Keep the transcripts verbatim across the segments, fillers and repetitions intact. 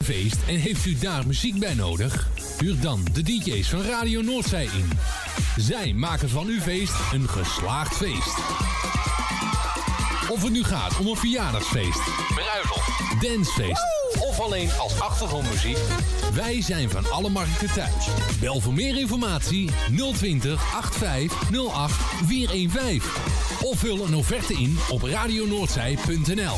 feest en heeft u daar muziek bij nodig? Huur dan de D J's van Radio Noordzij in. Zij maken van uw feest een geslaagd feest. Of het nu gaat om een verjaardagsfeest, bruiloft, dancefeest of alleen als achtergrondmuziek. Wij zijn van alle markten thuis. Bel voor meer informatie nul twintig achtenvijftig nul acht vierhonderdvijftien. Of vul een offerte in op radionoordzij punt n l.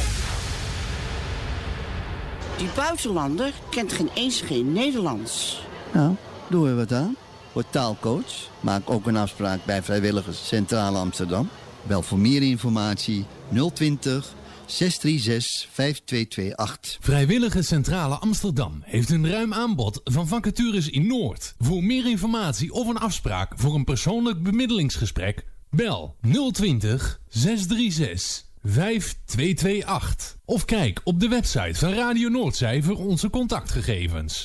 Die buitenlander kent geen eens geen Nederlands. Nou, doen we wat aan. Word taalcoach. Maak ook een afspraak bij Vrijwilligers Centrale Amsterdam. Bel voor meer informatie nul twintig zes drie zes vijf twee twee acht. Vrijwillige Centrale Amsterdam heeft een ruim aanbod van vacatures in Noord. Voor meer informatie of een afspraak voor een persoonlijk bemiddelingsgesprek, bel nul twintig zes drie zes vijf twee twee acht. Of kijk op de website van Radio Noordzij voor onze contactgegevens.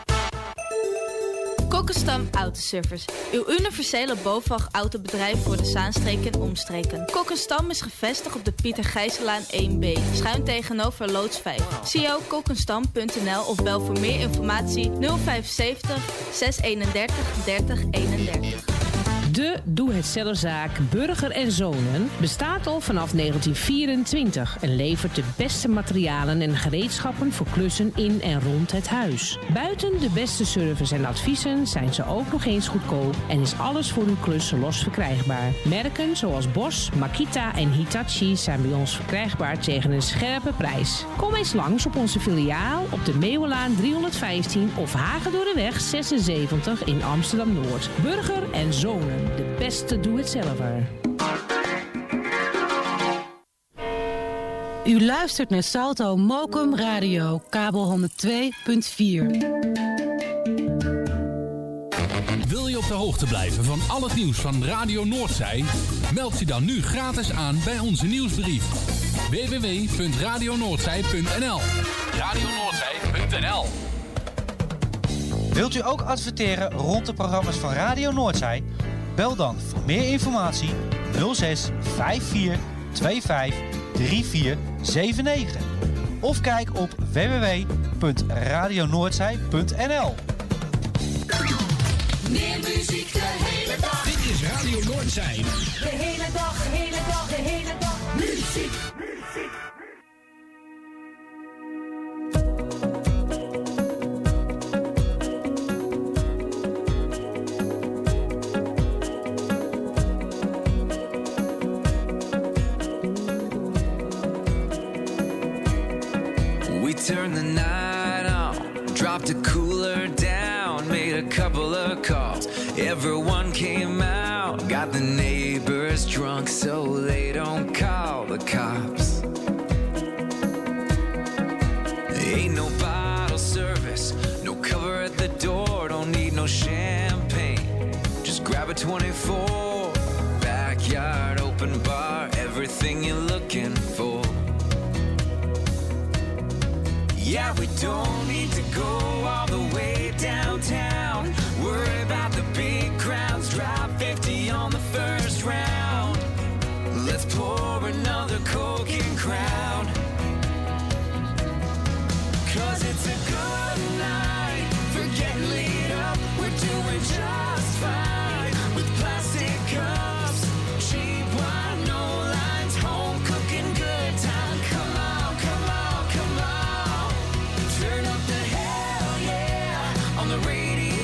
Kokkenstam Autoservice. Uw universele BOVAG-autobedrijf voor de Zaanstreek en omstreken. Kokkenstam is gevestigd op de Pieter Gijsselaan één B. Schuin tegenover loods vijf. C O kokkenstam punt n l of bel voor meer informatie nul vijf zeven nul zes eenendertig dertig eenendertig. De doe-het-zelfzaak Burger en Zonen bestaat al vanaf negentien vierentwintig en levert de beste materialen en gereedschappen voor klussen in en rond het huis. Buiten de beste service en adviezen zijn ze ook nog eens goedkoop en is alles voor uw klus los verkrijgbaar. Merken zoals Bosch, Makita en Hitachi zijn bij ons verkrijgbaar tegen een scherpe prijs. Kom eens langs op onze filiaal op de Meeuwenlaan driehonderdvijftien of Hagedorreweg zesenzeventig in Amsterdam-Noord. Burger en Zonen. De beste doe-het-zelver. U luistert naar Salto Mokum Radio, kabel honderd twee punt vier. Wil je op de hoogte blijven van al het nieuws van Radio Noordzij? Meld je dan nu gratis aan bij onze nieuwsbrief. w w w punt radio noordzij punt n l radio noordzij punt n l. Wilt u ook adverteren rond de programma's van Radio Noordzij? Bel dan voor meer informatie nul zes vijf vier twee vijf drie vier zeven negen of kijk op w w w punt radio noordzij punt n l. Meer muziek de hele dag. Dit is Radio Noordzij. De hele dag, de hele dag, de hele dag. Muziek. Turned the night on, dropped the cooler down, made a couple of calls. Everyone came out, got the neighbors drunk so they don't call the cops. Ain't no bottle service, no cover at the door, don't need no champagne. Just grab a twenty-four, backyard open bar, everything you're looking for. Yeah, we don't need to go all the way downtown. Worry about the big crowds. Drop fifty on the first round. Let's pour another Coke and Crown. Cause it's a good night for getting laid up. We're doing just fine with plastic cups. Cheap wine, no lines, home cooking, good time. Come on, come on, come on. Turn up the hell yeah on the radio.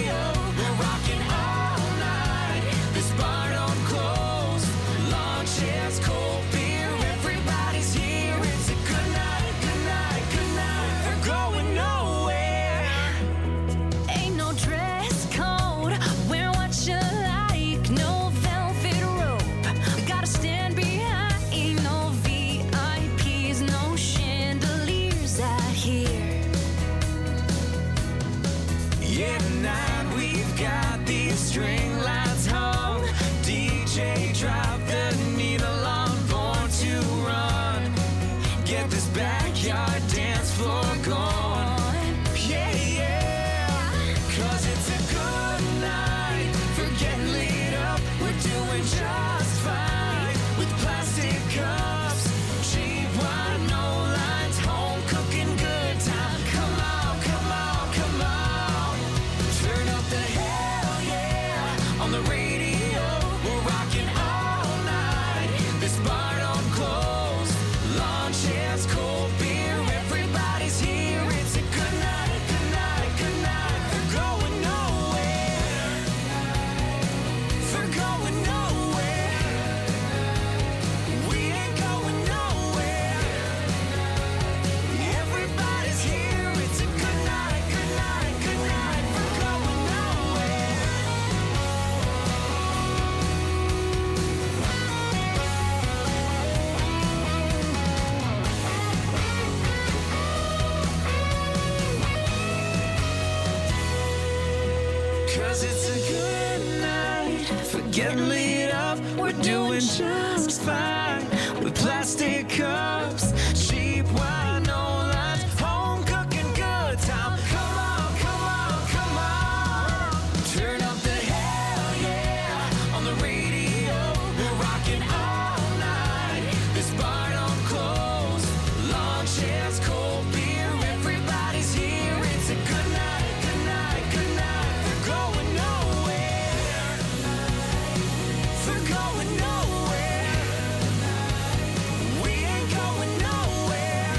'cause it's a good night for getting lit up. We're doing just fine with plastic cups, cheap wine, no lines, home cooking good time. Come on, come on, come on, turn up the hell yeah on the radio. We're rocking all night. This bar don't close. Lawn chairs, cold beer, everybody's here. It's a good night, good night, good night. We're going nowhere. We're going nowhere. We ain't going nowhere.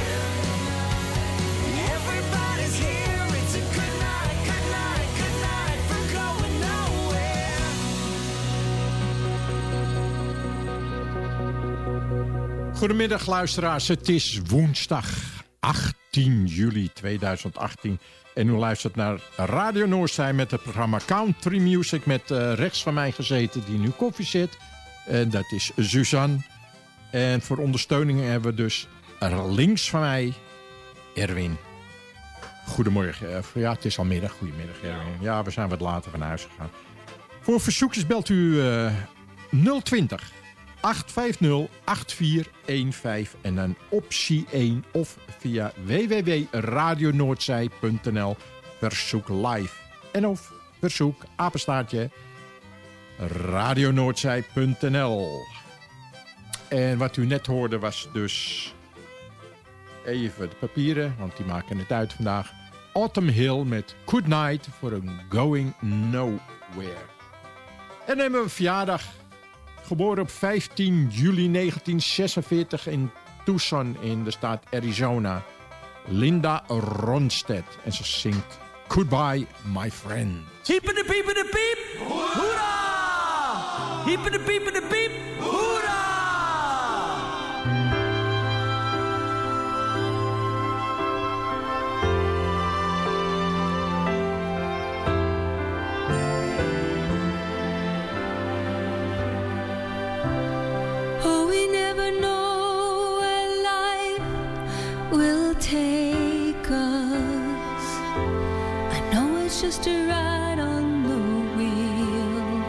Everybody's here. It's a good night, good night, good night. We're going nowhere. Goedemiddag luisteraars, het is woensdag achttien juli tweeduizend achttien en u luistert naar Radio Noordzij met het programma Country Music met uh, rechts van mij gezeten die nu koffie zit. En dat is Suzanne. En voor ondersteuning hebben we dus er links van mij Erwin. Goedemorgen. Uh, ja, het is al middag. Goedemiddag Erwin. Ja, we zijn wat later van huis gegaan. Voor verzoekjes belt u uh, nul twintig acht vijf nul acht vier een vijf en dan optie één of via w w w punt radio noordzij punt n l verzoek live. En of verzoek apenstaartje radio noordzij punt n l. En wat u net hoorde was dus even de papieren, want die maken het uit vandaag. Autumn Hill met Good Night for a Going Nowhere. En dan hebben we verjaardag. Geboren op vijftien juli negentien zesenveertig in Tucson in de staat Arizona. Linda Ronstadt. En ze zingt Goodbye My Friend. Hiep in de piep in de piep. Hoera! Hiep in de piep in de piep. Hoera! Oh, we never know where life will take us. I know it's just a ride on the wheel,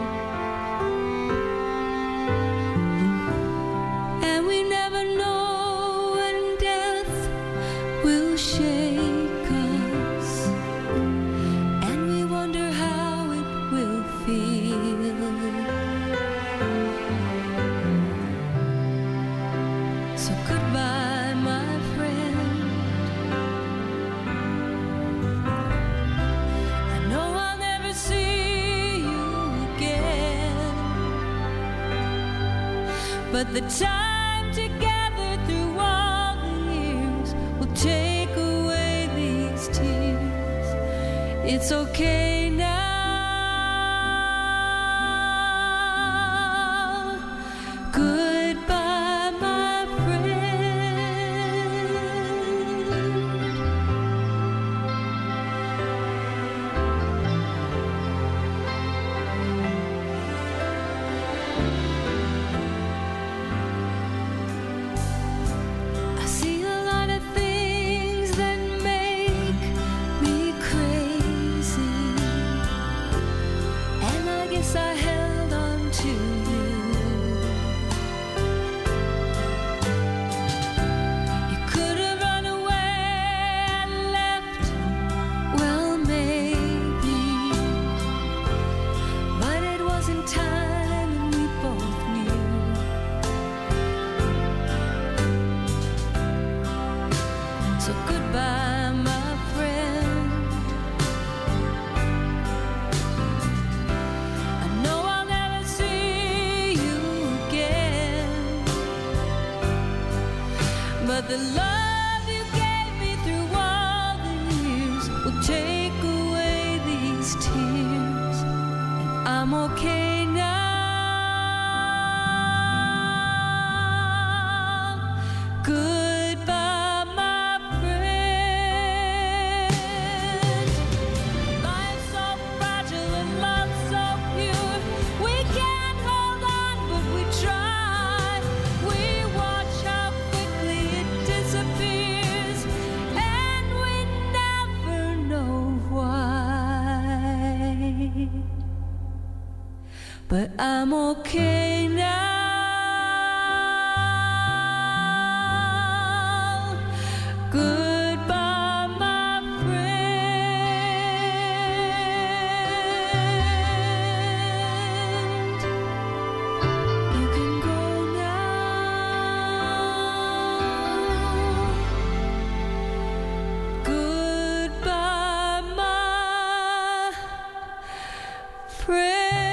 and we never know when death will shake us, and we wonder how it will feel. So goodbye, my friend. I know I'll never see you again, but the time together through all the years will take away these tears. It's okay now. Goodbye, my friend. I see a lot of things that make me crazy, and I guess I held on to you. You could have run away and left, well maybe, but it wasn't time and we both knew. So goodbye, my friend. I know I'll never see you again, but the love you gave me through all the years will take away these tears, and I'm okay now. Goodbye, my friend. Life's so fragile and love so pure. We can't hold on, but we try. We watch how quickly it disappears, and we never know why. but I'm okay now. Goodbye, my friend. You can go now. Goodbye, my friend.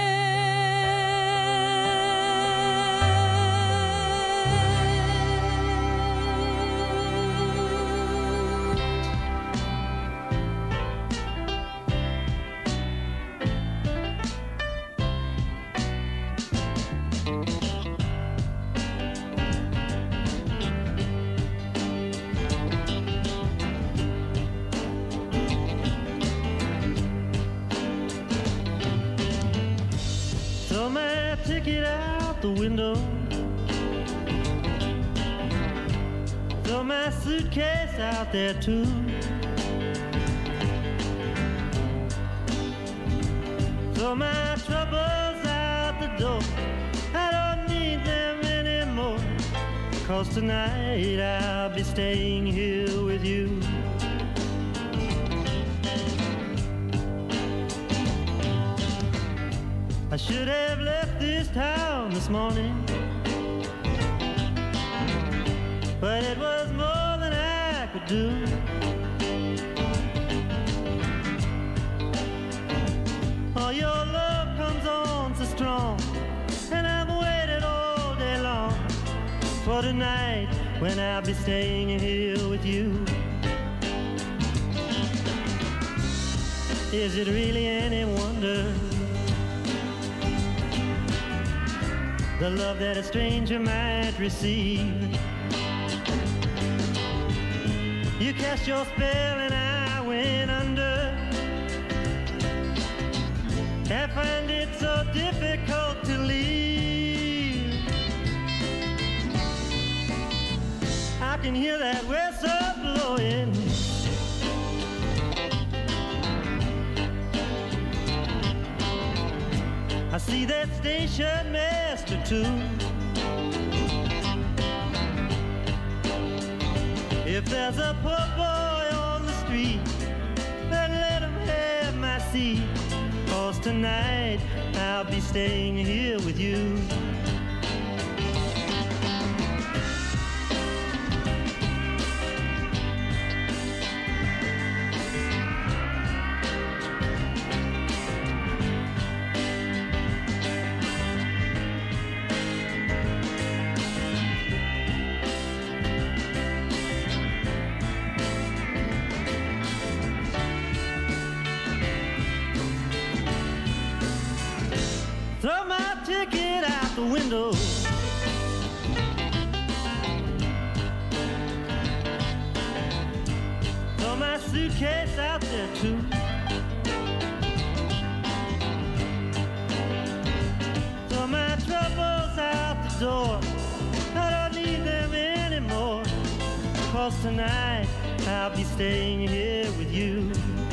Throw my ticket out the window. Throw my suitcase out there too. Throw my troubles out the door. I don't need them anymore. 'Cause tonight I'll be staying here with you. I should have left this town this morning, but it was more than I could do. Oh, your love comes on so strong, and I've waited all day long for tonight when I'll be staying here with you. Is it really any wonder the love that a stranger might receive? You cast your spell and I went under. I find it so difficult to leave. I can hear that whistle blowing. I see that station master too. If there's a poor boy on the street, then let him have my seat. 'Cause tonight I'll be staying here with you. Throw my ticket out the window. Throw my suitcase out there too. Throw my troubles out the door. I don't need them anymore. 'Cause tonight I'll be staying here with you.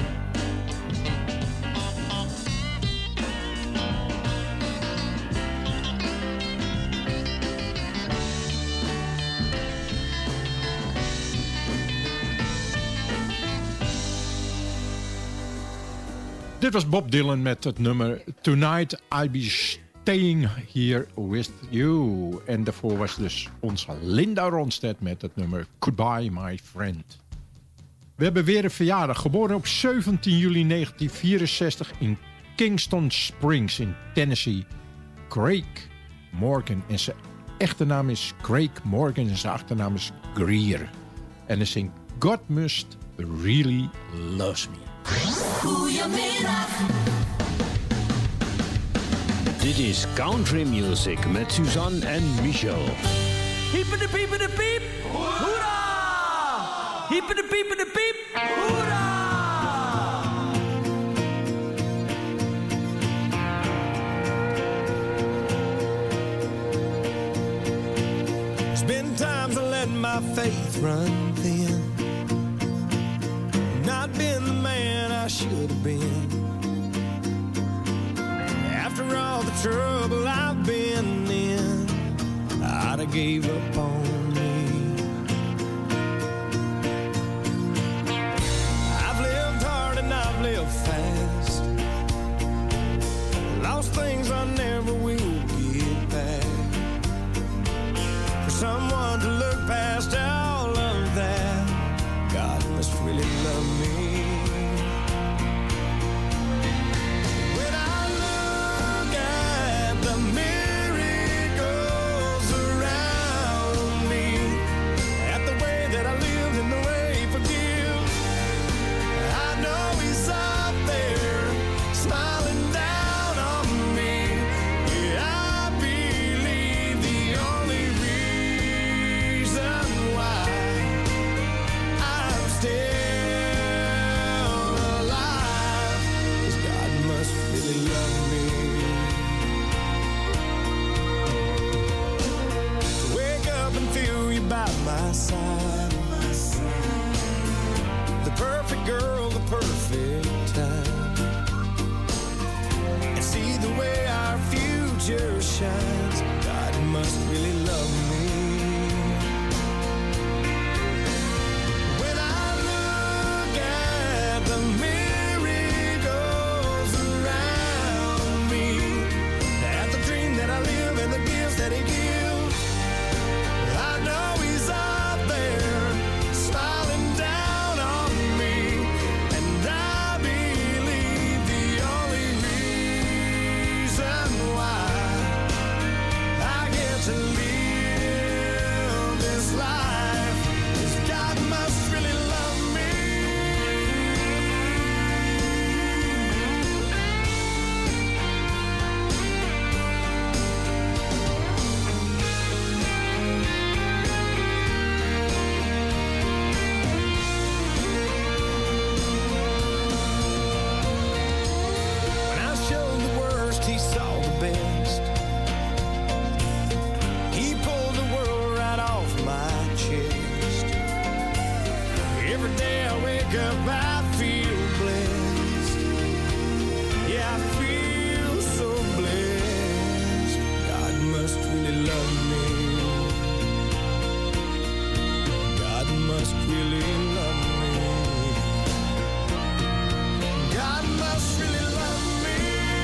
Dit was Bob Dylan met het nummer Tonight I'll Be Staying Here With You. En daarvoor was dus onze Linda Ronstadt met het nummer Goodbye My Friend. We hebben weer een verjaardag. Geboren op zeventien juli negentien vierenzestig in Kingston Springs in Tennessee. Craig Morgan. En zijn echte naam is Craig Morgan en zijn achternaam is Greer. En hij zingt God Must Really Loves Me. Goedemiddag. Dit is Country Music met Suzanne en Michel. Hiepen de piepen de piep. Hoera! Hiepen de piepen de piep. Hoera! There's been times I let my faith run thin. Not been the man I should have been. After all the trouble gave up on me. I've lived hard and I've lived fast, lost things I never will get back. For someone to look past all of that, God must really love me. When I look at the miracles around me, at the way that I live and the way He forgives, I know He's up there smiling down on me. Yeah, I believe the only reason why I'm still alive is God must really love me. To wake up and feel you by my side, the perfect girl, the perfect time, and see the way our future shines. God must really love me. When I look at the miracles around me, at the dream that I live and the gifts that He gives, I know He's up there smiling down on me, and I believe the only reason why I get to live this life is God must really love me. When I showed the worst, He saw the best. He pulled the world right off my chest. Every day I wake up, I feel blessed. Yeah, I feel so blessed. God must really love me. God must really love me. God must really love me.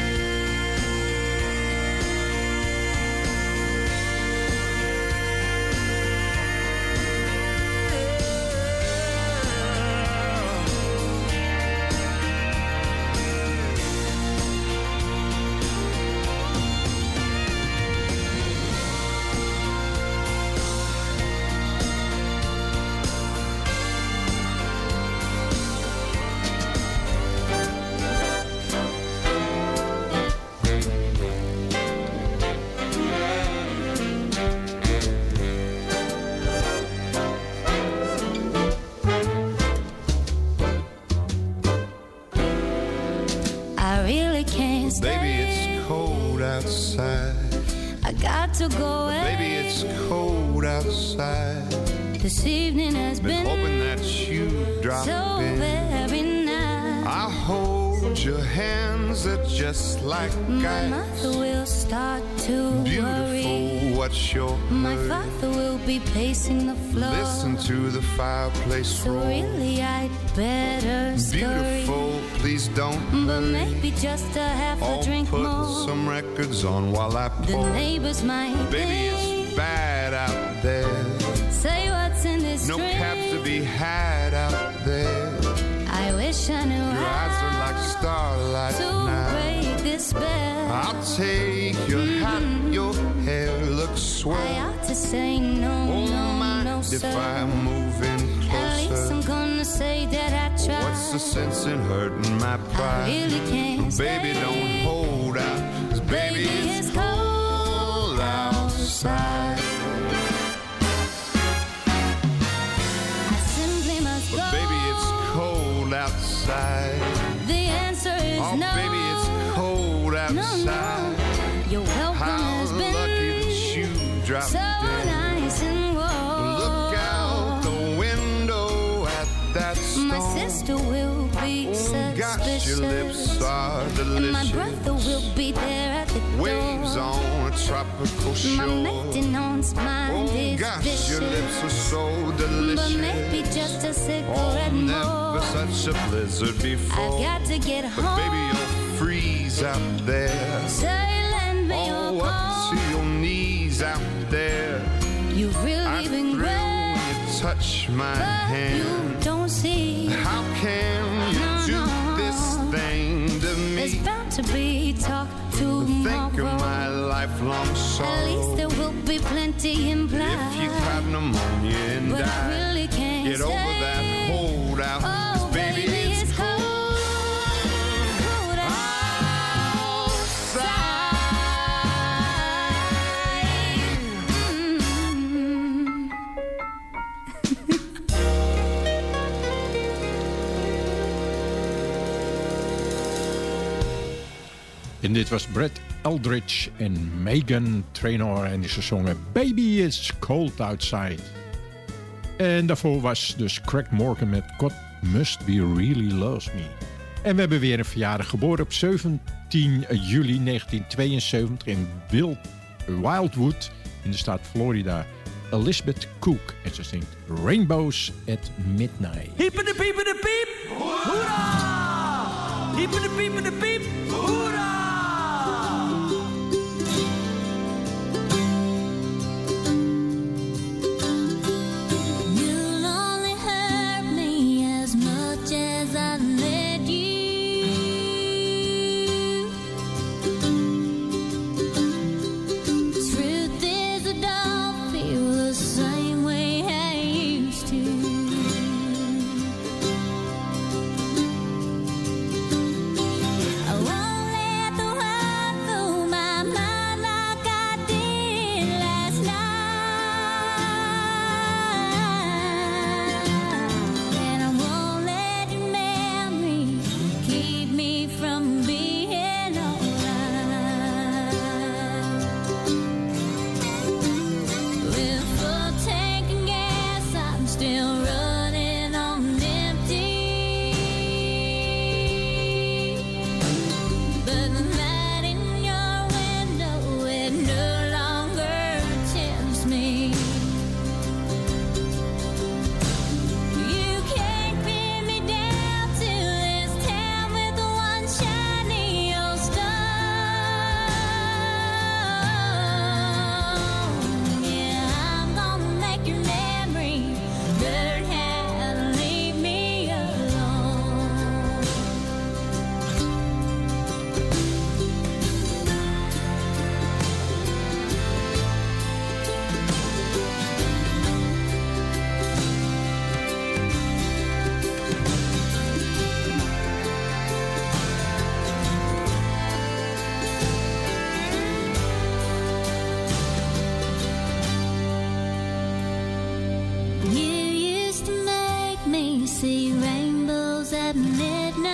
I really can't stay. Baby, it's cold outside. I got to go away. Baby, it's cold outside. This evening has Been been hoping that you'd drop so in. very nice. I hold your hands, they're just like My ice. mother will start to worry. Beautiful, what's your My hurry? father will be pacing the floor. Listen to the fireplace So roar. really I'd better scurry. Beautiful, please don't But hurry. maybe just a half a I'll drink put more. some records on while I The pour. neighbors might Baby, it's bad out there. say what's in this No drink. cabs to be had out there. I wish I knew Your eyes are like starlight how to now. break this spell. I'll take your hat, your hair looks swell. I ought to say no, Won't no, mind no, if sir. I move in At least I'm closer. gonna say that I tried. What's the sense in hurting my pride? I really can't Baby, stay. don't hold out, 'cause baby, Baby, it's it's cold outside. I simply must But go. baby, it's cold outside. The answer is Oh, no. baby, it's cold outside. Your welcome How has been lucky that you dropped so in. nice and warm. Look out the window at that storm. My sister will be Oh, set gosh, suspicious. your lips are And delicious. my brother will be there at the Waves door. on a tropical My shore. maintenance mind Oh is gosh, vicious. your lips are so delicious. But maybe just a Oh, cigarette never more. such a blizzard before. I got to get But home. baby, you'll freeze out there. So lend me Oh, your up phone. to your knees out there. You've really I been thrill great, when you touch my but hand. you don't see. How can you No, do no. this thing to There's me? bound to be talk tomorrow. Think of my lifelong sorrow. At least there will be plenty implied. If you have pneumonia and But I die, really can't get over stay. that holdout. 'Cause Oh, baby, baby, it's it's cold. cold En dit was Brett Eldridge en Megan Trainor en ze zongen Baby It's Cold Outside. En daarvoor was dus Craig Morgan met God Must Be Really Loves Me. En we hebben weer een verjaardag, geboren op zeventien juli negentien tweeënzeventig in Wil- Wildwood in de staat Florida. Elizabeth Cook en ze zingt Rainbows at Midnight. Hiep in de piep in de piep. Hoera! Hiep in de piep in de piep. Hoera! You'll only hurt me as much as I let you. Truth is, I don't feel the same way I used to. I won't let the world fool my mind like I did last night. And I won't let your memory keep me from being alright. With full tank and gas, I'm still running on empty. But the light in your window, it no longer tempts me. You can't pin me down to this town with one shiny old stone. Yeah, I'm gonna make your memory learn how to leave me alone. You used to make me see rainbows at midnight.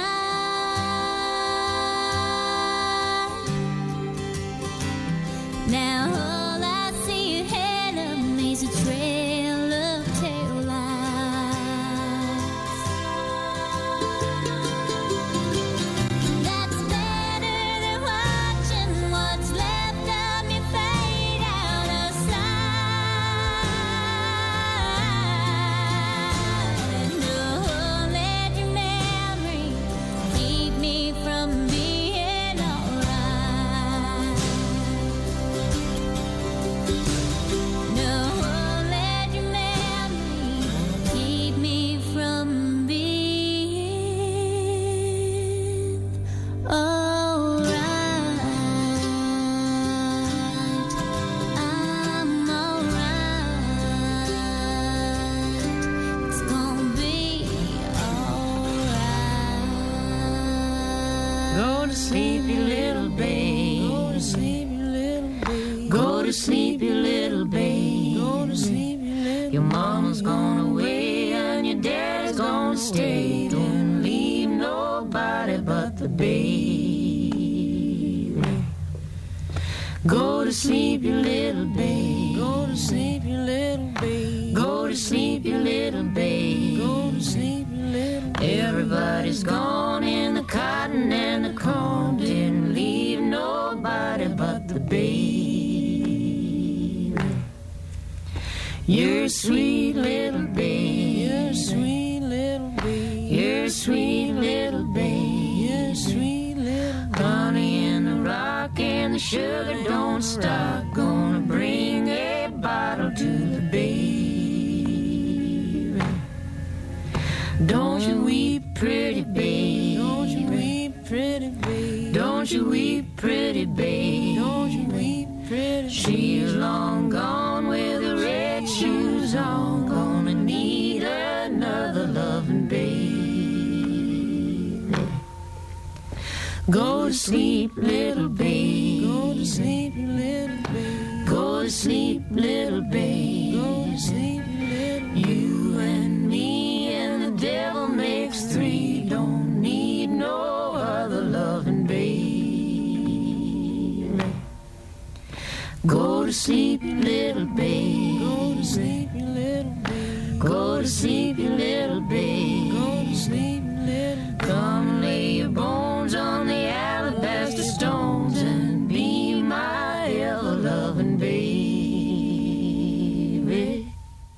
Now all I see ahead of me's a trail of tail lights. That's better than watching what's left of me fade out of sight. No, let your memory keep me from being alright. No, let your memory keep me from being alright. I'm alright. It's gonna be alright. Go to sleep, you little babe. Go to sleep, you little babe. Go to sleep, you little babe. Go to sleep, you little Your mama's gone away and your dad's gonna stay. Don't leave nobody but the baby. Go to sleep, you little babe. Go to sleep, you little babe. Go to sleep, you little babe. Go to sleep, you little babe. Everybody's gone and the cotton and the corn didn't leave nobody but the baby. You're a sweet little baby. You're a sweet little baby. You're a sweet little baby. You're a sweet little baby. Honey in the rock and the sugar don't stop. Gonna bring a bottle to the baby. Don't you weep, pretty babe. Don't you weep, pretty babe. Don't you weep, pretty babe. Don't you weep, pretty babe. She's long gone with the red shoes on. Gonna need another loving babe. Go to sleep, little babe. Go to sleep, little babe. Go to sleep, little babe. Go to sleep, little babe. You and me and the devil makes three. Don't need no other loving babe. Go to sleep, little babe. Go to sleep, little babe. Go to sleep, little babe. Go to sleep, little babe. Come lay your bones on the alabaster stones and be my ever-loving baby.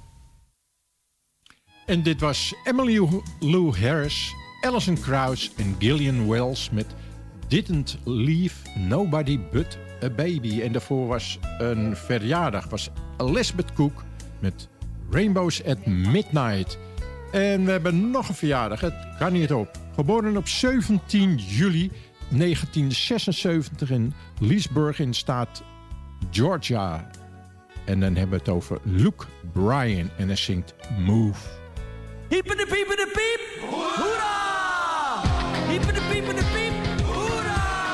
En dit was Emily Lou Harris, Alison Krauss en Gillian Wells met Didn't Leave Nobody But a Baby. En daarvoor was een verjaardag, was Elizabeth Cook met Rainbows at Midnight. En we hebben nog een verjaardag, het kan niet op. Geboren op zeventien juli negentien zesenzeventig in Leesburg in staat Georgia. En dan hebben we het over Luke Bryan en hij zingt Move. Hiep in de piep in de piep. Hoera! Hiep in de piep in de piep. Hoera!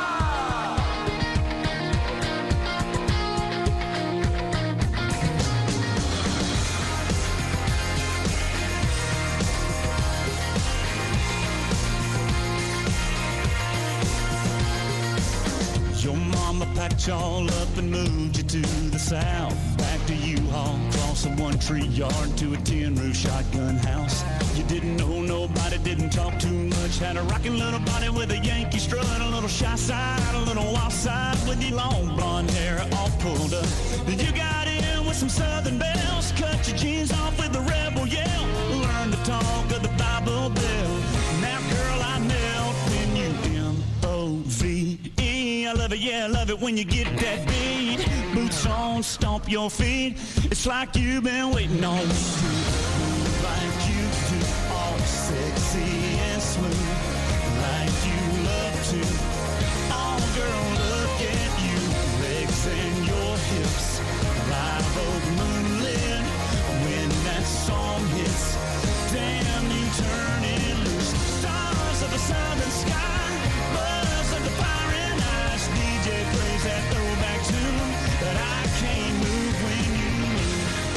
Your mama packed y'all up and moved you to the south. Back to U-Haul, across a one-tree yard to a tin-roof shotgun house. You didn't know nobody, didn't talk too much. Had a rockin' little body with a Yankee strut, a little shy side, a little wild side with your long blonde hair all pulled up. You got in with some southern bells, cut your jeans off with a rebel yell. Learn to talk of the Bible Belt. Now, girl, I melt when you M O V E. I love it, yeah, I love it when you get that beat. Boots on, stomp your feet. It's like you've been waiting on me to move like you do, all sexy and smooth, like you love to. Oh, girl, look at you, legs and your hips, live oak moonlit. When that song hits, damn, you turn it loose. Stars of a southern sky, buzz of the pirate eyes. D J plays that throwback tune, but I can't move when you move.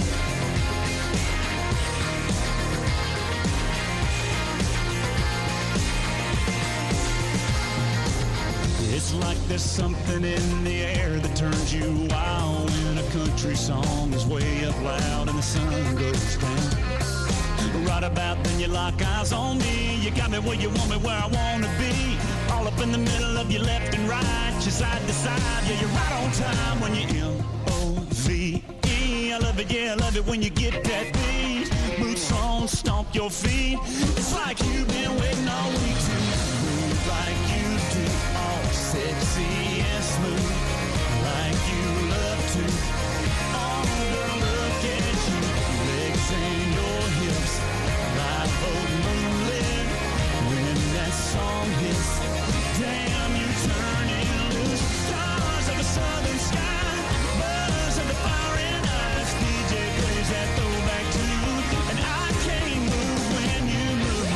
It's like there's something in the air that turns you wild when a country song is way up loud and the sun goes down. Right about then you lock eyes on me. You got me where you want me, where I want to be. All up in the middle of your left and right, your side to side. Yeah, you're right on time when you M O V E. I love it, yeah, I love it when you get that beat. Boots on, stomp your feet. It's like you've been waiting all week to move like you do, all sexy and smooth, like you love to. Oh, girl, look at you, legs and your hips, live oak moonlit. When that song hits, damn, you turn it loose. Stars of a southern sky, buzz of the fire in eyes. D J plays that throwback tune, and I can't move when you move.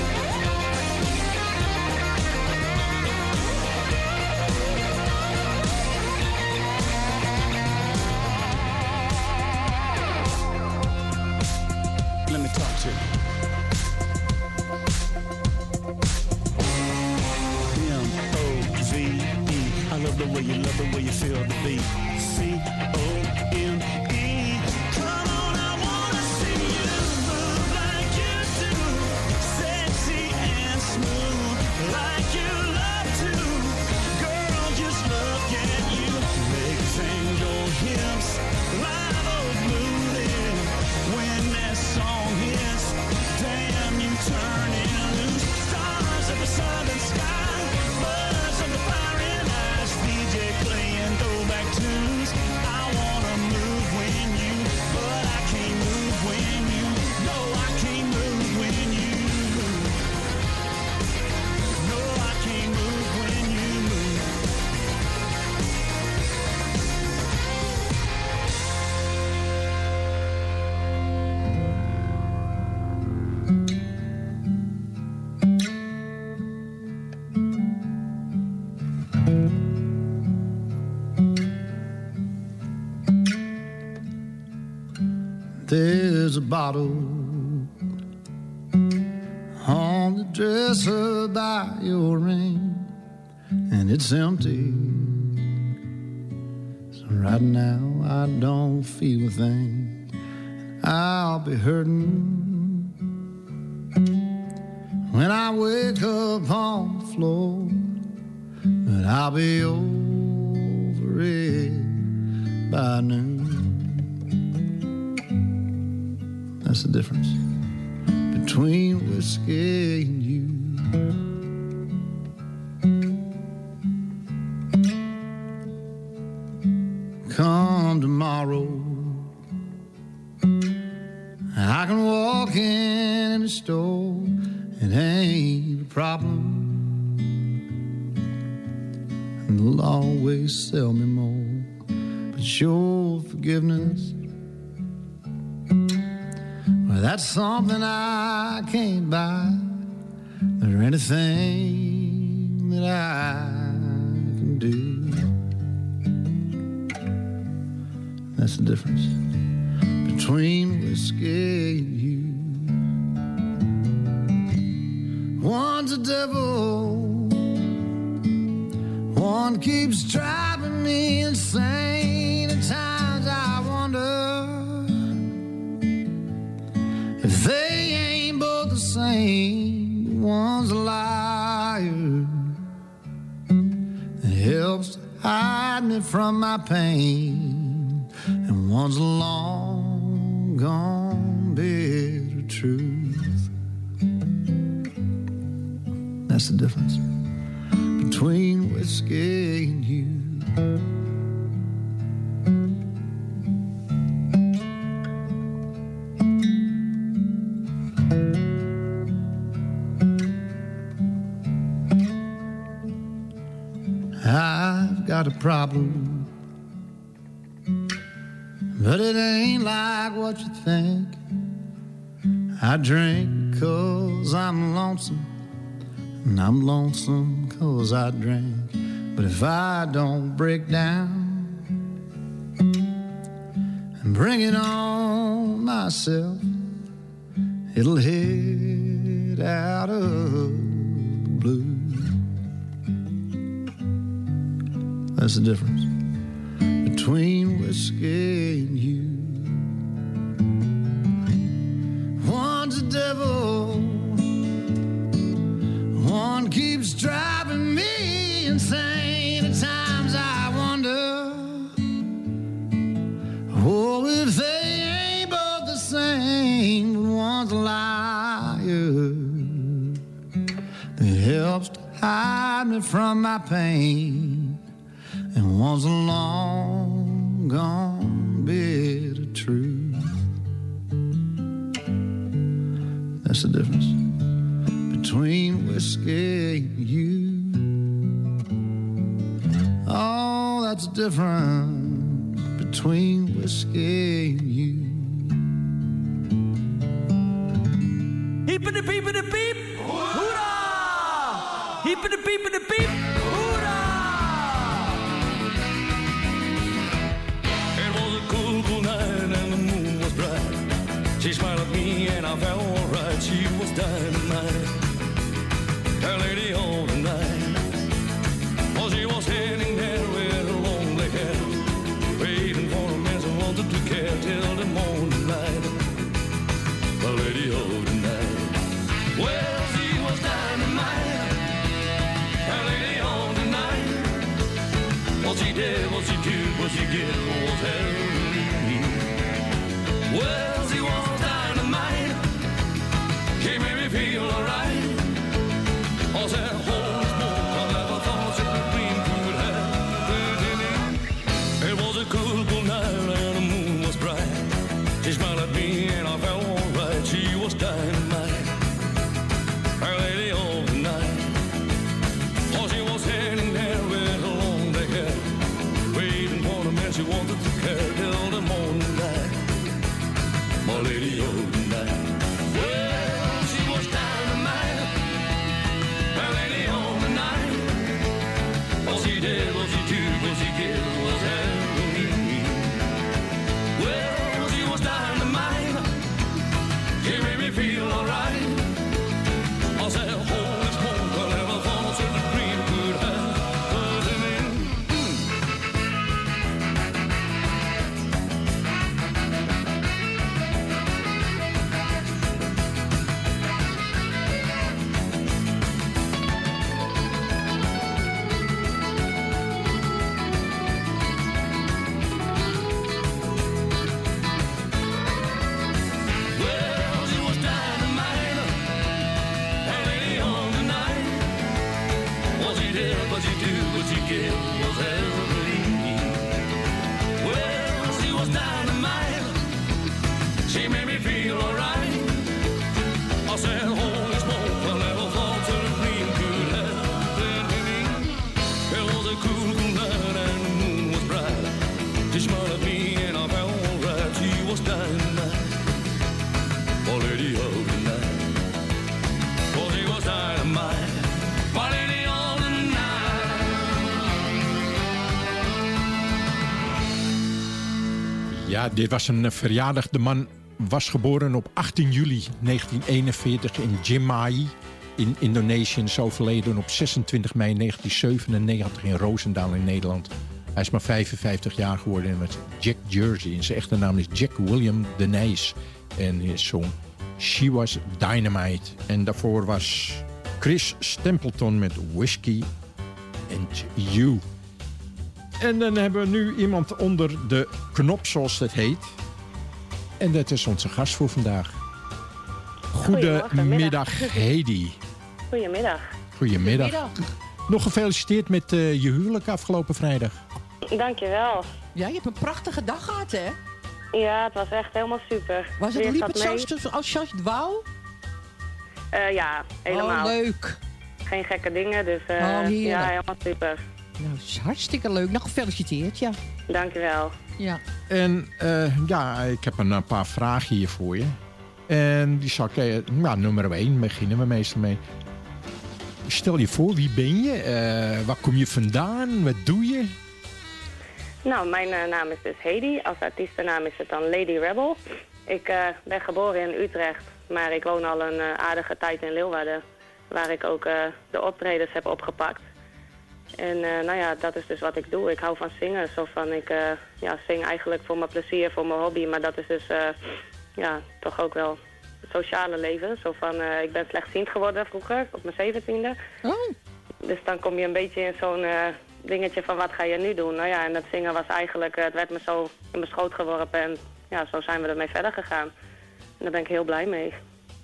Let me talk to you. M O V E. I love the way you love the way you feel the beat. C O M E. Come on, I wanna see you move like you do, sexy and there's a bottle on the dresser by your ring, and it's empty. So right now I don't feel a thing. I'll be hurting when I wake up on the floor, but I'll be over it by noon. That's the difference between whiskey and you. Come tomorrow, I can walk in the store. It ain't a problem, and they'll always sell me more. But your forgiveness, well, that's something I can't buy, or anything that I can do. That's the difference between whiskey and you. One's a devil, one keeps driving me insane. At times I wonder if they ain't both the same. One's a liar that helps to hide me from my pain, and one's a long gone bitter truth. That's the difference between whiskey and you. I've got a problem, but it ain't like what you think. I drink 'cause I'm lonesome, and I'm lonesome 'cause I drink. But if I don't break down and bring it on myself, it'll head out of the blue. That's the difference between whiskey and you. One's a devil, one keeps driving me insane. At times I wonder, oh, if they ain't both the same. But one's a liar that helps to hide me from my pain, and one's a long gone bitter truth. That's the difference between whiskey and you. Oh, that's the difference between whiskey and you. Hippity peepity peep, hoorah! Hippity peepity peep, hoorah! It was a cool, cool night and the moon was bright. She smiled at me and I felt alright. She was dynamite, a lady all the night. Oh, she was standing there with her long black hair, waiting for a man who wanted to care till the morning light. The lady of the night. Well, she was dynamite, a lady of the night. What she did, what she did, what she did was heavenly. Well, she was dynamite. She made me feel 'cause you did what you do, what you get was heavenly. Well, she was dynamite. She made me feel alright. I said, holy smoke, I never thought to dream could happen to me. It was a cool, cool night and the moon was bright. She smiled at me and I felt alright. She was dynamite. Oh, lady of the night. Oh, she was dynamite. My lady of the night. Ja, dit was een uh, verjaardag. De man was geboren op achttien juli negentien eenenveertig in Cimahi in Indonesië. En is overleden op zesentwintig mei negentien zevenennegentig in Roosendaal in Nederland. Hij is maar vijfenvijftig jaar geworden en was Jack Jersey. En zijn echte naam is Jack William de Nijs. En hij zong She Was Dynamite. En daarvoor was Chris Stapleton met Whiskey and You. En dan hebben we nu iemand onder de knop, zoals dat heet. En dat is onze gast voor vandaag. Goedemiddag, Heidi. Goedemiddag. Goedemiddag. Nog gefeliciteerd met uh, je huwelijk afgelopen vrijdag. Dankjewel. Ja, je hebt een prachtige dag gehad, hè? Ja, het was echt helemaal super. Was het, Weer liep zat het mee. zo als je het wou? Eh, ja, helemaal. Oh, leuk. Geen gekke dingen, dus eh, Oh, heerlijk. ja, helemaal super. Nou, dat is hartstikke leuk. Nou, gefeliciteerd, ja. Dankjewel. Ja. En uh, ja, ik heb een, een paar vragen hier voor je. En die zal ik, uh, nou, nummer één beginnen we meestal mee. Stel je voor, wie ben je? Uh, waar kom je vandaan? Wat doe je? Nou, mijn uh, naam is dus Heidi. Als artiestennaam is het dan Lady Rebel. Ik uh, ben geboren in Utrecht, maar ik woon al een uh, aardige tijd in Leeuwarden. Waar ik ook uh, de optredens heb opgepakt. En uh, nou ja, dat is dus wat ik doe. Ik hou van zingen. Zo van, ik uh, ja, zing eigenlijk voor mijn plezier, voor mijn hobby. Maar dat is dus uh, ja, toch ook wel het sociale leven. Zo van, uh, ik ben slechtziend geworden vroeger, op mijn zeventiende. Oh. Dus dan kom je een beetje in zo'n uh, dingetje van, wat ga je nu doen? Nou ja, en dat zingen was eigenlijk, uh, het werd me zo in mijn schoot geworpen. En ja, zo zijn we ermee verder gegaan. En daar ben ik heel blij mee.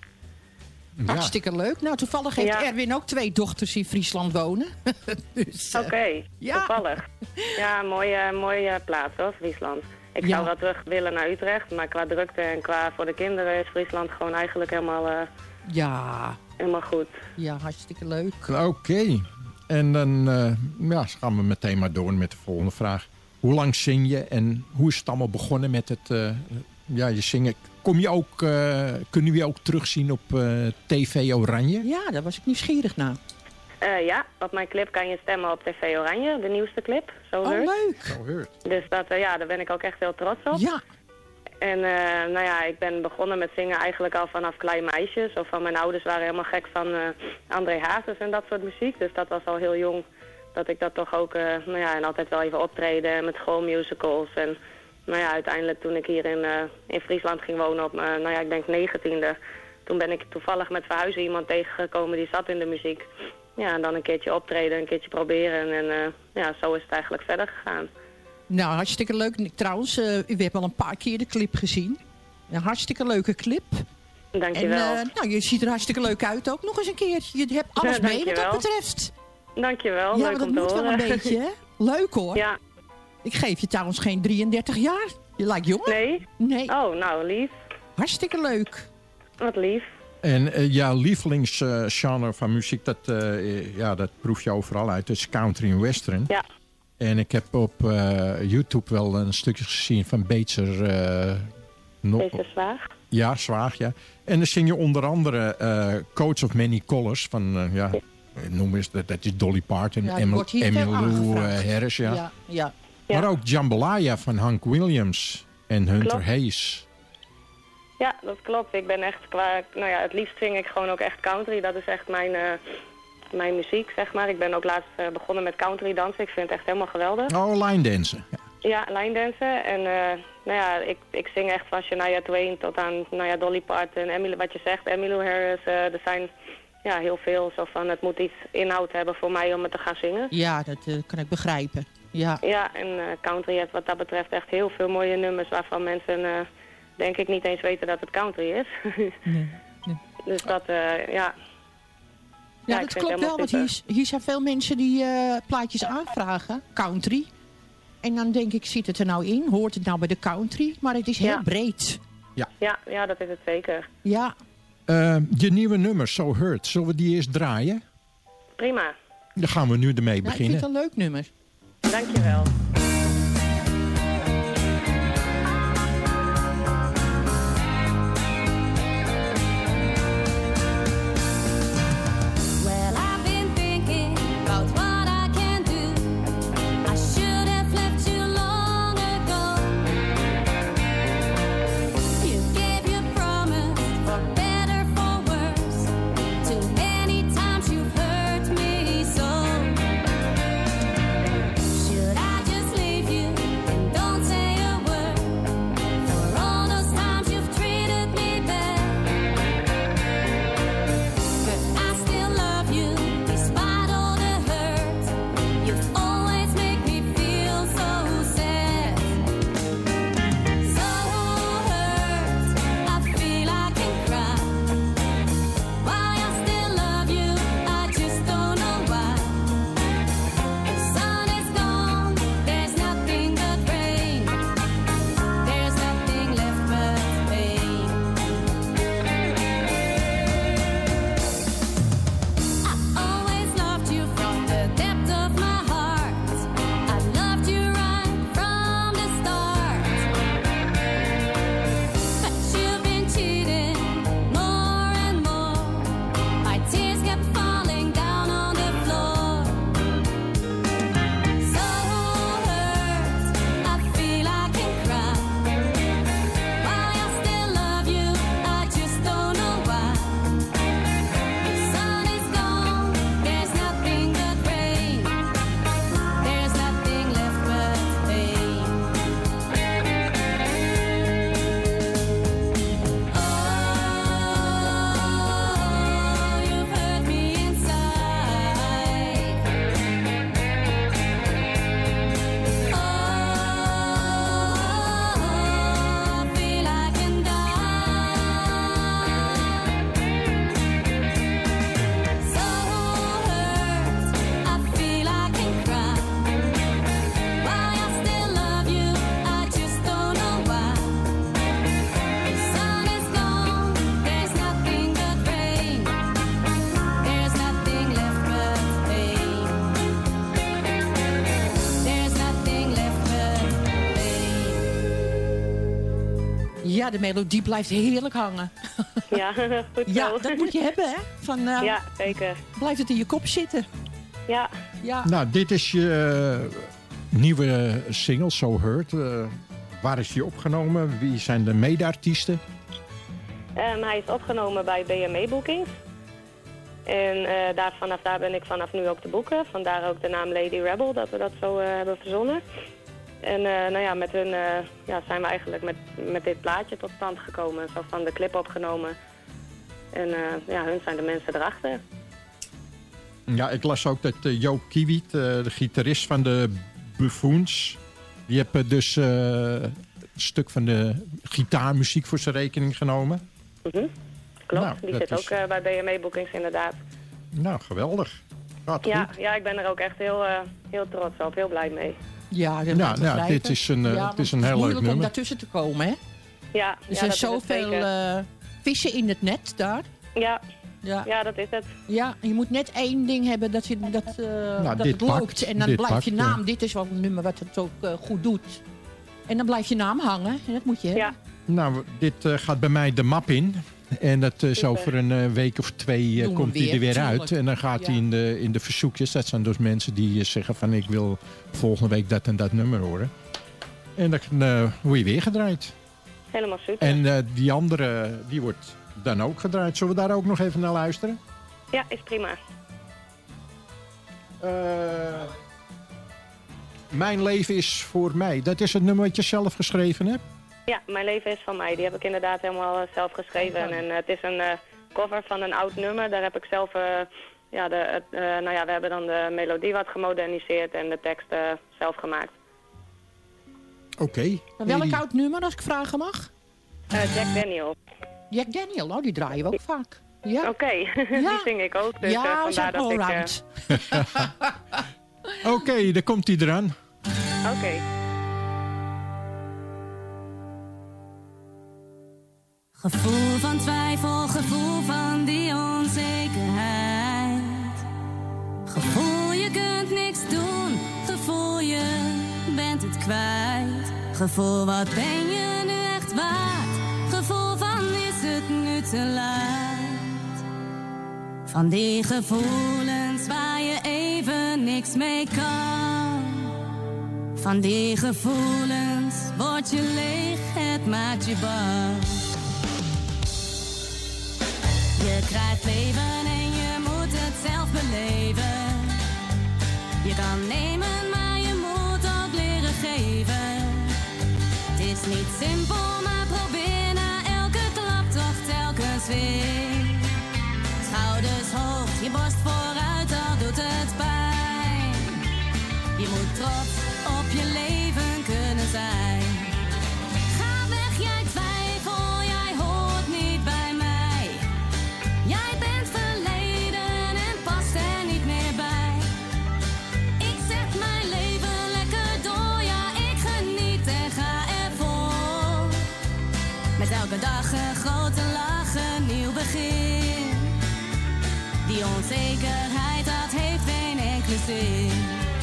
Ja. Hartstikke leuk. Nou, toevallig heeft Ja. Erwin ook twee dochters in Friesland wonen. dus, uh, Oké, okay, ja. toevallig. Ja, mooie, mooie plaats hoor, Friesland. Ik Ja. zou wel terug willen naar Utrecht, maar qua drukte en qua voor de kinderen is Friesland gewoon eigenlijk helemaal, uh, Ja. helemaal goed. Ja, hartstikke leuk. Oké. Okay. En dan uh, ja, gaan we meteen maar door met de volgende vraag. Hoe lang zing je en hoe is het allemaal begonnen met het uh, ja, je zingen? Kom je ook, uh, kunnen we je ook terugzien op uh, T V Oranje? Ja, daar was ik nieuwsgierig naar. Uh, ja, op mijn clip kan je stemmen op T V Oranje, de nieuwste clip. Zo Oh, Heard. leuk. Zo Heard. Dus dat, uh, ja, daar ben ik ook echt heel trots op. Ja. En uh, nou ja, ik ben begonnen met zingen eigenlijk al vanaf klein meisje. Zo van, mijn ouders waren helemaal gek van uh, André Hazes en dat soort muziek. Dus dat was al heel jong dat ik dat toch ook, uh, nou ja, en altijd wel even optreden met schoolmusicals. En nou ja, uiteindelijk toen ik hier in, uh, in Friesland ging wonen op mijn, nou ja, ik denk negentiende. Toen ben ik toevallig met verhuizen iemand tegengekomen die zat in de muziek. Ja, en dan een keertje optreden, een keertje proberen. En uh, ja, zo is het eigenlijk verder gegaan. Nou, hartstikke leuk. En ik, trouwens, uh, u hebt al een paar keer de clip gezien. Een hartstikke leuke clip. Dankjewel. En uh, nou, je ziet er hartstikke leuk uit ook nog eens een keertje. Je hebt alles Ja, mee wat dat dankjewel. betreft. Dankjewel, Ja, leuk dat om te moet horen. wel een beetje, hè? Leuk hoor. Ja. Ik geef je trouwens geen drieëndertig jaar. Je lijkt jonger. Nee? Nee. Oh, nou, lief. Hartstikke leuk. Wat lief. En uh, jouw lievelingsgenre uh, van muziek, dat, uh, ja, dat proef je overal uit. Het is country en western. Ja. En ik heb op uh, YouTube wel een stukje gezien van Beetser. Uh, no- Beetser Zwaag. Ja, Zwaag, ja. En dan zing je onder andere uh, Coats of Many Colors van, uh, ja, noem eens, dat, dat is Dolly Parton, Ja, die Emil- wordt hier veel Emmylou uh, aangevraagd. Harris, ja. Ja, ja. Maar ook Jambalaya van Hank Williams en Hunter Klopt. Hayes. Ja, dat klopt. Ik ben echt qua, nou ja, het liefst zing ik gewoon ook echt country. Dat is echt mijn, uh, mijn muziek, zeg maar. Ik ben ook laatst uh, begonnen met country dansen. Ik vind het echt helemaal geweldig. Oh, line dansen. Ja. Ja, line dansen. En uh, nou ja, ik, ik zing echt van Shania Twain tot aan, nou ja, Dolly Parton, Emily, wat je zegt, Emmylou Harris. Uh, er zijn ja, heel veel zo van, het moet iets inhoud hebben voor mij om het te gaan zingen. Ja, dat uh, kan ik begrijpen. Ja, Ja, en uh, country heeft wat dat betreft echt heel veel mooie nummers waarvan mensen, uh, denk ik, niet eens weten dat het country is. nee, nee. Dus dat, uh, ja. Ja, ik dat vind klopt het wel, want helemaal hier, hier zijn veel mensen die eh, plaatjes aanvragen, country. En dan denk ik, zit het er nou in? Hoort het nou bij de country? Maar het is heel Ja. breed. Ja. Ja, ja, dat is het zeker. Ja, Uh, je nieuwe nummer, So Hurt, zullen we die eerst draaien? Prima. Dan gaan we nu ermee ja ik beginnen. vind het een leuk nummer. Dankjewel. Well, I've been thinking about what I can do. I should have left you long ago. You gave your promise for better, for worse. Too many times you've hurt me so. Should I just leave you and don't say a word? For all those times you've treated me bad. But I still love you, despite all the hurt. You've always made me feel so sad. So hurt, I feel I can cry. Why I still love you, I just don't know why. The sun is gone, there's nothing but rain. There's nothing left but pain. I always loved you from the depth of my heart. I loved you right from the start. But you've been cheating more and more. My tears kept falling down on the floor. So hurt, I feel I can cry. Why I still love you, I just don't know why. The sun is gone, there's nothing but rain. There's nothing left but pain. Oh, you've hurt me inside. Oh, I feel I can die. So hurt, I feel I can cry. Why I still love you, I just don't know why. The sun is gone, there's nothing but rain. There's nothing left but pain. There's nothing left but pain. Ja, de melodie blijft heerlijk hangen. Ja, goed zo. Ja, dat moet je hebben, hè? Van, eh, Ja, zeker. Blijft het in je kop zitten. Ja. Ja. Nou, dit is je uh, nieuwe single, So Hurt. Uh, waar is die opgenomen? Wie zijn de mede-artiesten? Ehm, hij is opgenomen bij B M E Bookings. En eh, daar, vanaf daar ben ik vanaf nu ook te boeken. Vandaar ook de naam Lady Rebel, dat we dat zo eh, hebben verzonnen. En eh, nou ja, met hun eh, ja, zijn we eigenlijk met, met dit plaatje tot stand gekomen. Zo van de clip opgenomen. En eh, ja, hun zijn de mensen erachter. Ja, ik las ook dat uh, Joop Kiewiet, uh, de gitarist van de Buffoons... die heeft uh, dus uh, een stuk van de gitaarmuziek voor zijn rekening genomen. Mm-hmm. Klopt, Nou, die dat zit is- ook eh, bij B M E Bookings inderdaad. Nou, geweldig. Gaat Ja, goed. ja, ik ben er ook echt heel, eh, heel trots op, heel blij mee. Ja, dat Ja, moet ik ja, begrijpen. dit is een, eh, Ja, het is want een heel leuk moeilijk om nummer. daartussen te komen, hè? Ja, Er ja, zijn dat is het zoveel zeker. eh, vissen in het net daar. Ja. Ja. ja, dat is het. Ja, je moet net één ding hebben dat, je, dat, eh, dat dit het pakt, loopt. En dan dit blijft je pakt, naam. ja. Dit is wel een nummer wat het ook eh, goed doet. En dan blijft je naam hangen. En dat moet je hebben. Nou, dit uh, gaat bij mij de map in. En dat is Super. over een uh, week of twee uh, Doen we komt hij weer, er weer tuurlijk. uit. En dan gaat hij Ja. in de, in de verzoekjes. Dat zijn dus mensen die uh, zeggen van ik wil volgende week dat en dat nummer horen. En dan uh, word je weer gedraaid. Helemaal super. En uh, die andere, die wordt dan ook gedraaid. Zullen we daar ook nog even naar luisteren? Ja, is prima. Uh, Mijn leven is voor mij. Dat is het nummer wat je zelf geschreven hebt? Ja, Mijn leven is van mij. Die heb ik inderdaad helemaal eh, zelf geschreven. En eh, het is een eh, cover van een oud nummer. Daar heb ik zelf... eh, ja, de, het, eh, nou ja, we hebben dan de melodie wat gemoderniseerd en de tekst eh, zelf gemaakt. Oké. Okay. Welk Hey, oud nummer, als ik vragen mag? Uh, Jack Daniel. Jack Daniel, oh, die draaien we ook vaak. Ja. Oké, okay. Ja. Die zing ik ook. Dus Ja, uh, we zijn vandaar dat ik... allround. Oké, okay, daar komt hij eraan. Oké. Okay. Gevoel van twijfel, gevoel van die onzekerheid. Gevoel je kunt niks doen, gevoel je bent het kwijt. Gevoel wat ben je nu echt waard, gevoel van is het nu te laat. Van die gevoelens waar je even niks mee kan. Van die gevoelens word je leeg, het maakt je bang. Je krijgt leven en je moet het zelf beleven. Je kan nemen, maar je moet ook leren geven. Het is niet simpel, maar probeer na elke klap toch telkens weer. Schouders hoog, je borst vooruit, al doet het pijn. Je moet trots op je leven kunnen zijn. Ga weg, jij twijfel, jij hoort niet bij mij. Jij bent verleden en past er niet meer bij. Ik zet mijn leven lekker door, ja ik geniet en ga ervoor. Met elke dag een grote lach, een nieuw begin. Die onzekerheid, dat heeft geen enkele zin.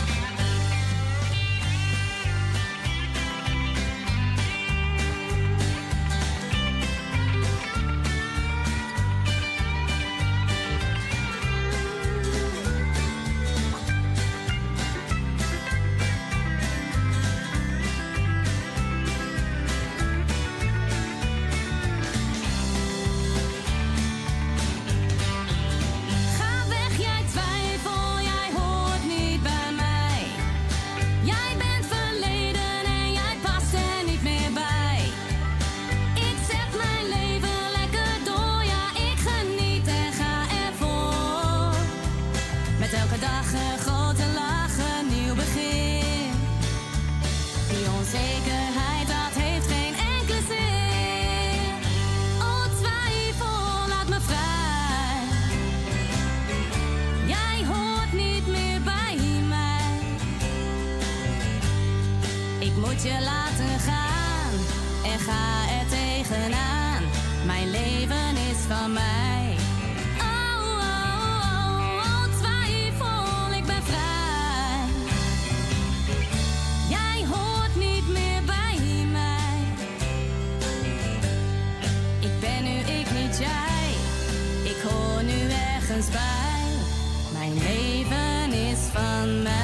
Je laten gaan en ga er tegenaan. Mijn leven is van mij. Oh, oh, oh, oh, twijfel, ik ben vrij. Jij hoort niet meer bij mij. Ik ben nu ik, niet jij. Ik hoor nu ergens bij. Mijn leven is van mij.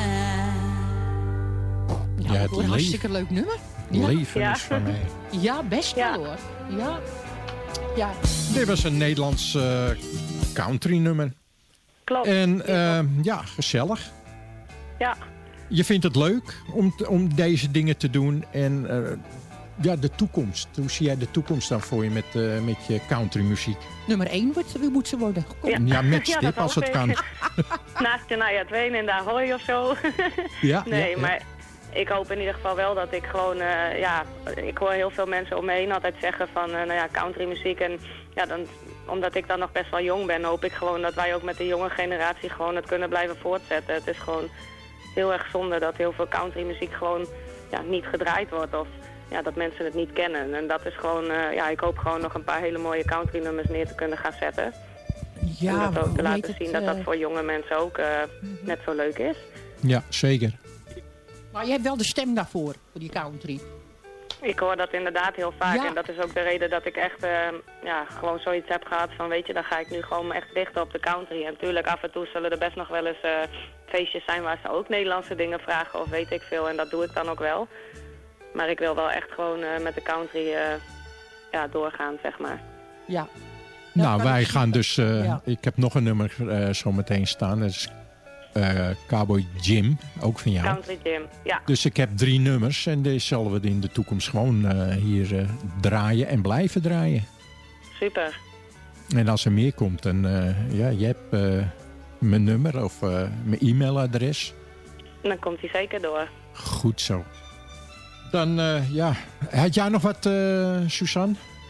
Ja, het Een hartstikke leuk nummer. Ja. leven Ja. is van mij. Ja, best wel hoor. Ja. Ja. Dit was een Nederlands uh, country nummer. Klopt. En uh, ja, gezellig. Ja. Je vindt het leuk om, te- om deze dingen te doen. En uh, ja, de toekomst. Hoe zie jij de toekomst dan voor je met, uh, met je countrymuziek? Nummer één moet, moet ze worden. Kom. Ja, met Ja, stip dat als het hoop kan. ik. Naast Shania Twain in de Ahoy of zo. Ja, nee, ja, ja. maar ik hoop in ieder geval wel dat ik gewoon, uh, ja, ik hoor heel veel mensen om me heen altijd zeggen van, uh, nou ja, countrymuziek. En ja, dan, omdat ik dan nog best wel jong ben, hoop ik gewoon dat wij ook met de jonge generatie gewoon het kunnen blijven voortzetten. Het is gewoon heel erg zonde dat heel veel countrymuziek gewoon ja, niet gedraaid wordt of ja, dat mensen het niet kennen. En dat is gewoon, uh, ja, ik hoop gewoon nog een paar hele mooie countrynummers neer te kunnen gaan zetten. Ja, en dat ook te hoe laten heet zien het, dat dat uh, voor jonge mensen ook uh, net zo leuk is. Ja, zeker. Maar je hebt wel de stem daarvoor, voor die country. Ik hoor dat inderdaad heel vaak Ja. en dat is ook de reden dat ik echt uh, ja, gewoon zoiets heb gehad van, weet je, dan ga ik nu gewoon me echt richten op de country. En natuurlijk af en toe zullen er best nog wel eens uh, feestjes zijn waar ze ook Nederlandse dingen vragen of weet ik veel. En dat doe ik dan ook wel. Maar ik wil wel echt gewoon uh, met de country uh, ja, doorgaan, zeg maar. Ja. Nou, wij gaan dus... Uh, Ja. Ik heb nog een nummer uh, zo meteen staan. Dat is uh, Cowboy Jim, ook van jou. Country Jim, ja. Dus ik heb drie nummers en deze zullen we in de toekomst gewoon uh, hier uh, draaien en blijven draaien. Super. En als er meer komt, dan uh, ja, je hebt uh, mijn nummer of uh, mijn e-mailadres. Dan komt hij zeker door. Goed zo. Dan, uh, ja, had jij nog wat, uh, Suzanne?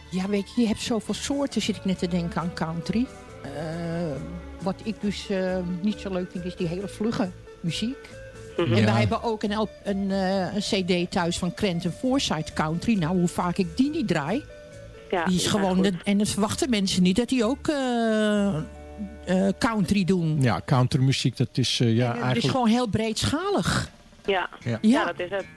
Ja, weet je, je hebt zoveel soorten, zit ik net te denken aan country. Uh, wat ik dus uh, niet zo leuk vind, is die hele vlugge muziek. Mm-hmm. En Ja. wij hebben ook een, een, uh, een cd thuis van Crenton Forsyth Country. Nou, hoe vaak ik die niet draai. Ja, die is ja, gewoon... goed. De, en dat verwachten mensen niet, dat die ook uh, uh, country doen. Ja, countrymuziek, dat is uh, ja, Het eigenlijk... is gewoon heel breedschalig. Ja. Ja. Ja. Ja. ja, dat is het.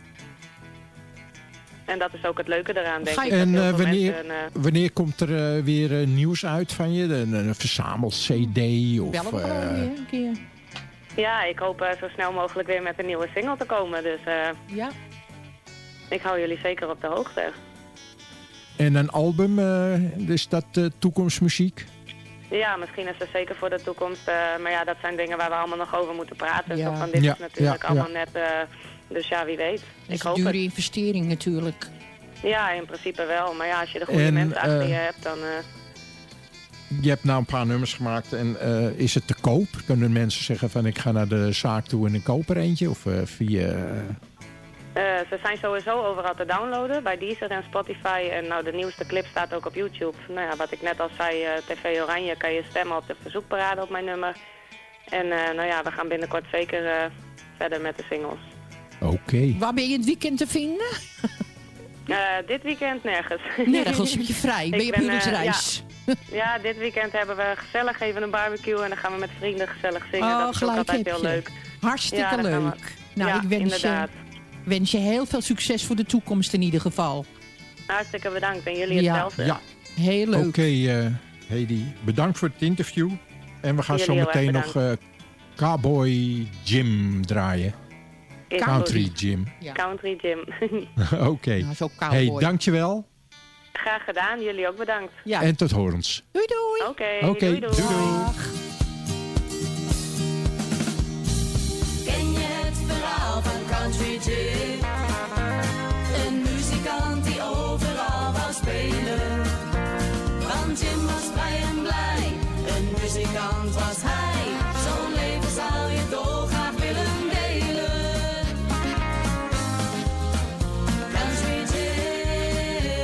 En dat is ook het leuke eraan, denk Ga je- ik. dat En heel uh, veel wanneer, mensen, uh, wanneer komt er uh, weer uh, nieuws uit van je? Een, een verzameld-cd? Of, Bellen we uh, gewoon weer een keer. ja, ik hoop uh, zo snel mogelijk weer met een nieuwe single te komen. Dus uh, Ja. ik hou jullie zeker op de hoogte. En een album, uh, is dat uh, toekomstmuziek? Ja, misschien is het zeker voor de toekomst. Uh, maar ja, dat zijn dingen waar we allemaal nog over moeten praten. Ja. Zo van, dit Ja, is natuurlijk ja, allemaal ja. net... Uh, dus ja, wie weet. Dat Ik is hoop een dure het. investering natuurlijk. Ja, in principe wel. Maar ja, als je de goede En, mensen achter uh, je hebt, dan... Uh, Je hebt nou een paar nummers gemaakt en uh, is het te koop? Kunnen mensen zeggen van ik ga naar de zaak toe en ik koop er eentje? Of uh, via... Uh... Uh, ze zijn sowieso overal te downloaden, bij Deezer en Spotify. En nou, de nieuwste clip staat ook op YouTube. Nou ja, wat ik net al zei, uh, T V Oranje kan je stemmen op de verzoekparade op mijn nummer. En uh, nou ja, we gaan binnenkort zeker uh, verder met de singles. Oké. Okay. Waar ben je het weekend te vinden? Uh, dit weekend nergens. Nergens, ben je vrij? Ben je Ik op huwelijksreis? Uh, ja. ja, dit weekend hebben we gezellig even een barbecue en dan gaan we met vrienden gezellig zingen. Oh, dat is ook gelijk altijd heb heel je. leuk. Hartstikke Ja, dan gaan leuk. we- Nou, ja, ik wens je, inderdaad. wens je heel veel succes voor de toekomst in ieder geval. Hartstikke bedankt en jullie Ja. hetzelfde. Ja. Heel leuk. Oké, okay, uh, Hedy, bedankt voor het interview. En we gaan Jullie zo heel erg meteen nog bedankt. uh, Cowboy Jim draaien. Is Country goed. Jim. Ja. Country Jim. Oké. Okay. Nou, zo cowboy. Hey, dankjewel. Graag gedaan, jullie ook bedankt. Ja. En tot horens. Doei doei. Oké, Oké, okay, doei doei. doei, doei. Ken je het verhaal van Country Jim? Een muzikant die overal wou spelen. Want Jim was vrij en blij, een muzikant was hij. Zo'n leven zou je dolgraag willen delen. Country Jim.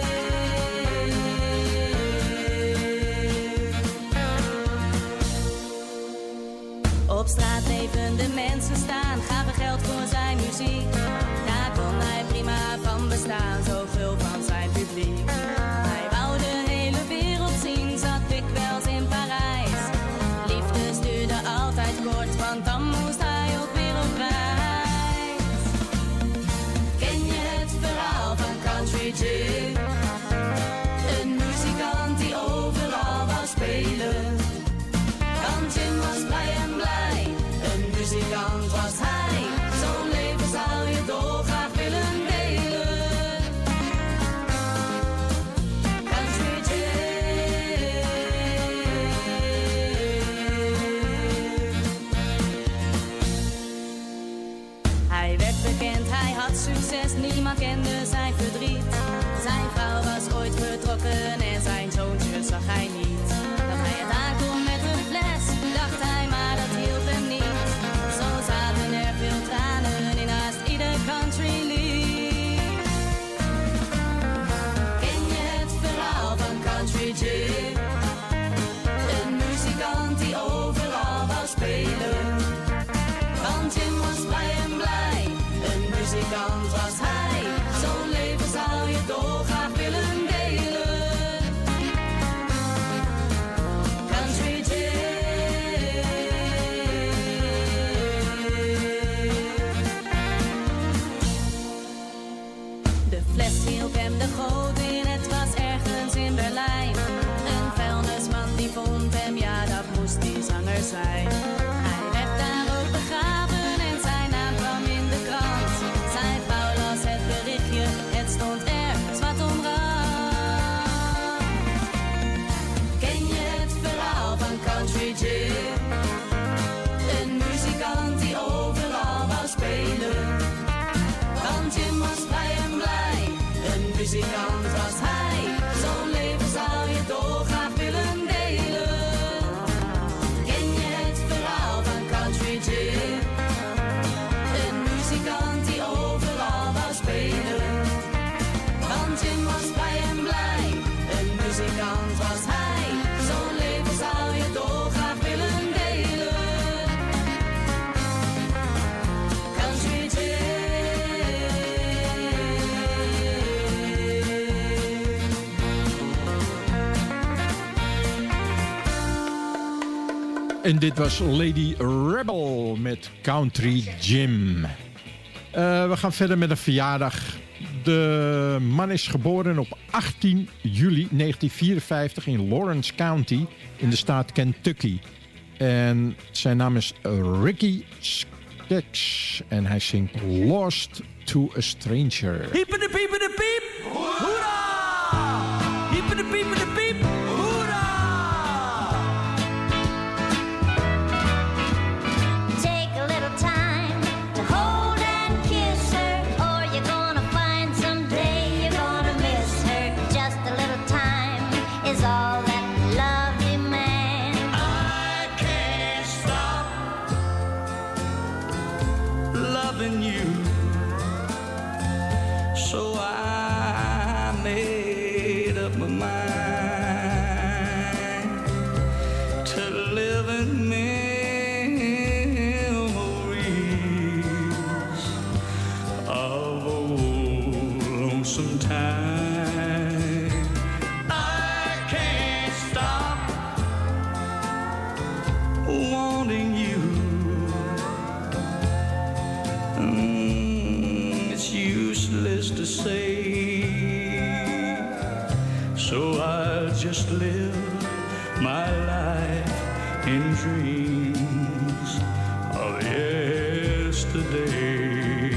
Op straat bleven de mensen staan, gaven geld voor zijn muziek. Daar kon hij prima van bestaan, zo veel van zijn publiek. Hij wou de hele wereld zien, zat dikwijls in Parijs. Liefde duurde altijd kort, want dan moest hij ook weer op reis. Ken je het verhaal van Country Jim? Een muzikant die overal wou spelen. Want Jim was blij en blij, een muzikant was hij. Zo'n leven zou je dolgraag willen delen. Country Jim. Hij werd bekend, hij had succes, niemand kende zijn verdriet. Zijn vrouw was ooit vertrokken en zijn zoontje zag hij niet. Dat hij het aankon met een fles, dacht hij, maar dat hielp hem niet. Zo zaten er veel tranen in haast ieder country lied. Ken je het verhaal van Country Jim? Een muzikant die overal wou spelen. Want Jim was blij en blij, een muzikant was hij. Zo'n leven zou je dolgraag willen delen. Country Jim. De fles hielp hem de goot in, het was ergens in Berlijn. Een vuilnisman die vond hem, ja dat moest die zanger zijn. Hij werd daar ook begraven en zijn naam kwam in de krant. Zijn vrouw las het berichtje, het stond er zwart om brand. Ken je het verhaal van Country Jim? Een muzikant die overal wou spelen. Want Jim was vrij en blij, een muzikant was hij. Zo'n leven zou je dolgraag willen delen. Ken je het verhaal van Country Jim? Een muzikant die overal wou spelen. Want Jim was vrij en blij, een En dit was Lady Rebel met Country Jim. Uh, we gaan verder met een verjaardag. De man is geboren op achttien juli negentien vierenvijftig in Lawrence County in de staat Kentucky. En zijn naam is Ricky Sketch en hij zingt Lost to a Stranger. Hiepende piepende piep, hoera! Hiepende piepende piep, hoera! Take a little time to hold and kiss her, or you're gonna find someday you're gonna miss her. Just a little time is all that love demands. I can't stop loving you, so I made up my mind to live in memories of old lonesome time. I can't stop wanting you. Mm, it's useless to say, so I'll just live my life in dreams of yesterday.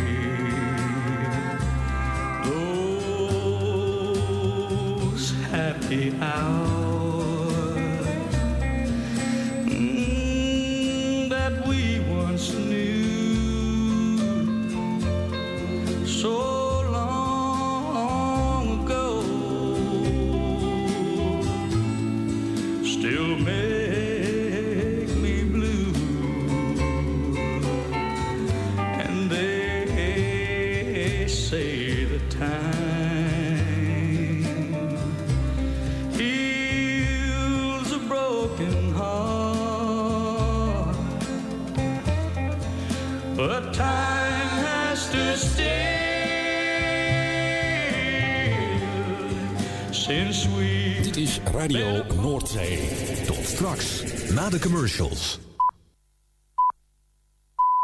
Those happy hours mm, that we once knew so long ago still make me blue, and they say the time heals a broken heart, but time has to stay since we. Dit is Radio Noordzee. Tot straks, na de commercials.